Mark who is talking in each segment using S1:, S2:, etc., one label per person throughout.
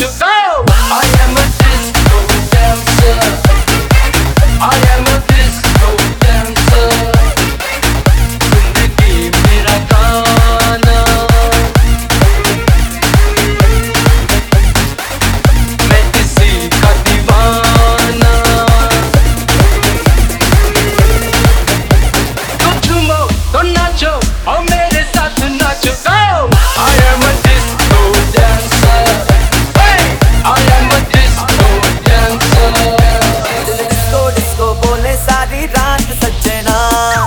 S1: nacho go I am a disco dancer I am a disco dancer जिंदगी मेरा गाना मैं किसी का दीवाना तो झूमो तो नाचो और मेरे साथ नाचो go I am a disco dancer hey I am a disco dancer
S2: disco disco बोले सारी रात सजना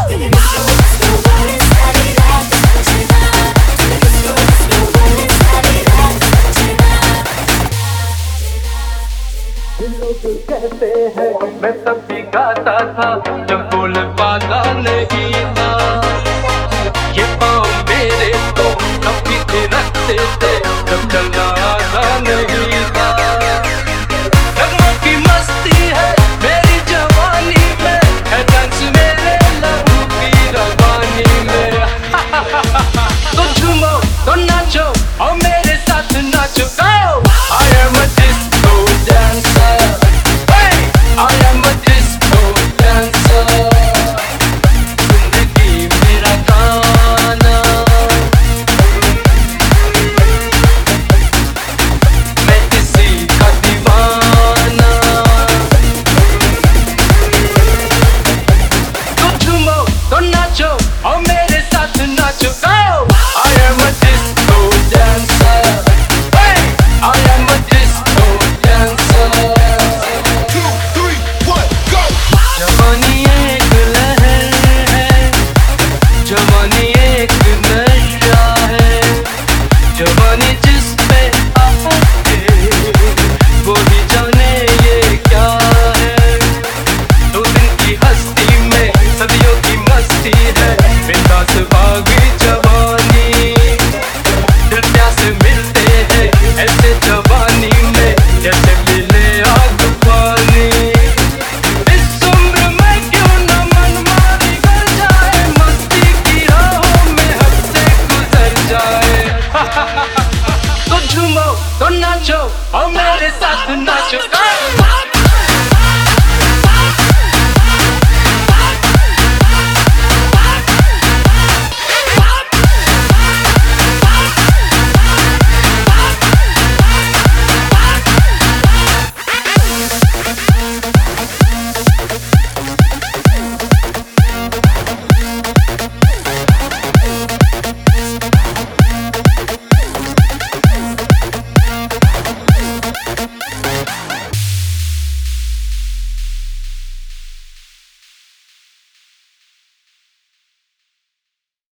S1: लोग कहते हैं मैं तब भी गाता था जब बोल पाता नहीं था ये पाँव मेरे तो कभी थिरकते थे जब चलना आता नहीं था नगमों की मस्ती है मेरी जवानी में है डांस मेरे लहू की रवानी में तो झूमो तो नाचो और मेरे साथ नाचो go